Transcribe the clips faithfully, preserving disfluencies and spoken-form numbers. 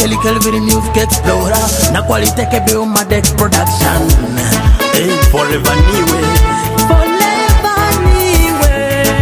Kelly Kelvin Music Explorer na quality kebe Umadex Production. Hey, forever niwe, forever niwe,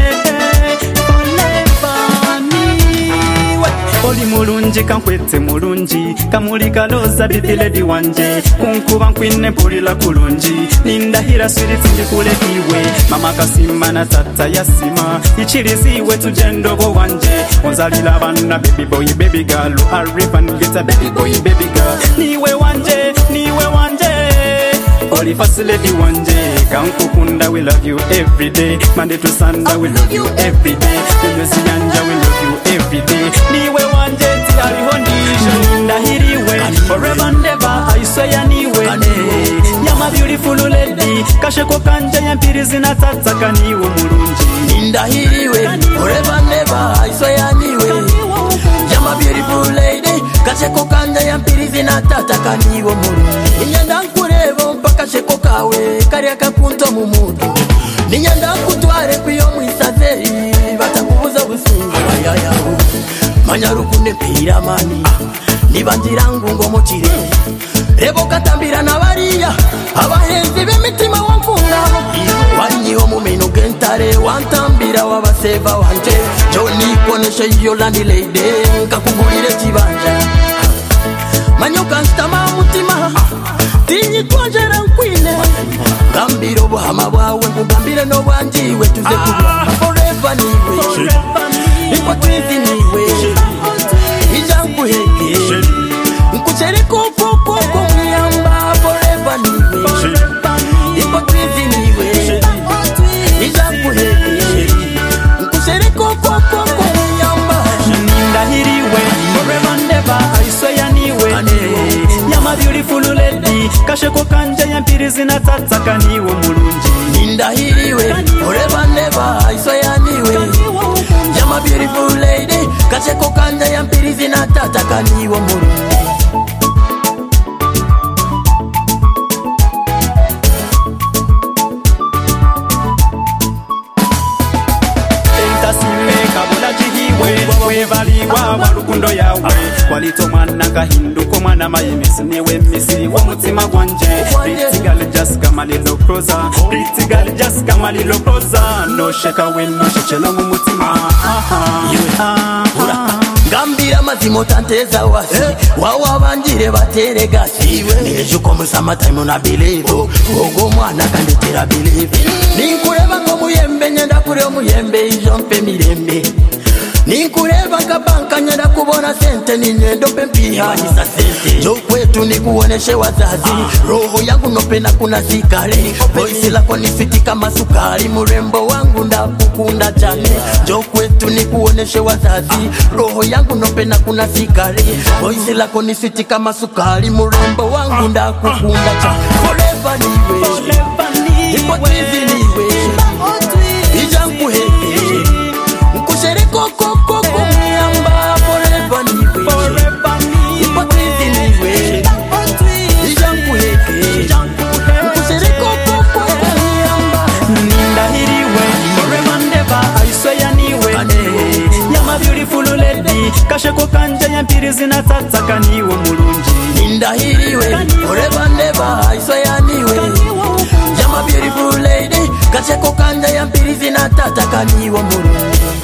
forever niwe. Oli mulungi kankwete mulungi kamulika loza bibile wanje kunkuba nkwine mpulira kulungi nindahira swiriti ndikulekiwe mama kasima na tata yasima ichiriziwe tujendobo wanje onzalila bana baby boy baby girl Arifan geta baby boy baby girl niwe wanje niwe wanje Oli first lady wanje kankukunda we love you every day Monday to Sunday we love you every day Nyezi yanja we love you every day niwe wanje tiari hondisho ndahiriwe forever and ever I swear niwe Yama beautiful lady kasheko kanje yampiri zinatataka niwe mulungi ndahiriwe forever and ever I swear niwe Yama beautiful lady kasheko kanje yampiri zinatataka niwe mulungi Nyanda nkurebo mpaka sheko kawe kariya kakunto mu mutu Ninyanda kutware kwiyo mwisaze batakubuza busungu ayaya Manyarukunde pira mani nibangira ngungo mukire Rebo katambira nabariya abahenzi b'imitima wankunga Wanyiho mu mino gentare wantambira wabaseva wanje Joni koneshe yo landi lady kakugurire kibanja Manyoka stama mutima Tinyi twajera nkwine Gambiro buhama bwawe ngugambire no bwanjiwe tuze kuba forever niwe Ipo twizi niwe Ijangu heke Nkuchere koko koko miyamba forever niwe Ipo twizi niwe Ijangu heke Nkuchere koko koko miyamba Nindahiriwe forever and ever I swear niwe Yama beautiful lady kasheko kanje yampiri zinatataka niwe mulungi Nindahiriwe forever and ever I swear niwe Yama beautiful lady kasheko kanje yampiri zinatataka niwe mulungi Webaliwa warukundo yawe Walito mwana kahinduko mwana mayemisi niwe misi wa mutima gwanje Pretty girl just kama lilo proza Pretty girl just kama lilo proza No sheka weno shechelo mu mutima Gambira mazimo tanteza wasi Wawa banjire batere gasi Nijuko musama time na believe Ogo mwana kandetera believe Ninkureba ngo muyembe nyenda kure muyembe ijompe mirembe Ninkureba kabanka nyenda kubona sente ninyendo pempiha Nisa sente Jo kwetu nikuoneshe wazazi Roho yangu nopena kuna zikale Voice lako nifiti kama sukari Murembo wangu ndakukunda chane Jo kwetu nikuoneshe wazazi Roho yangu nopena kuna zikale Voice lako nifiti kama sukari Murembo wangu ndakukunda chane Forever niwe Ipo tizi niwe Ijangu heke Nkushere koko koko miyamba forever niwe Ipo tizi niwe Ijangu heke Nkushere koko koko miyamba Nindahiriwe forever and ever I swear niwe Yama beautiful lady kasheko kanje yampiri zinatataka niwe mulungi Nindahiriwe forever and ever I swear niwe Yama beautiful lady kasheko kanje yampiri zinatataka niwe mulungi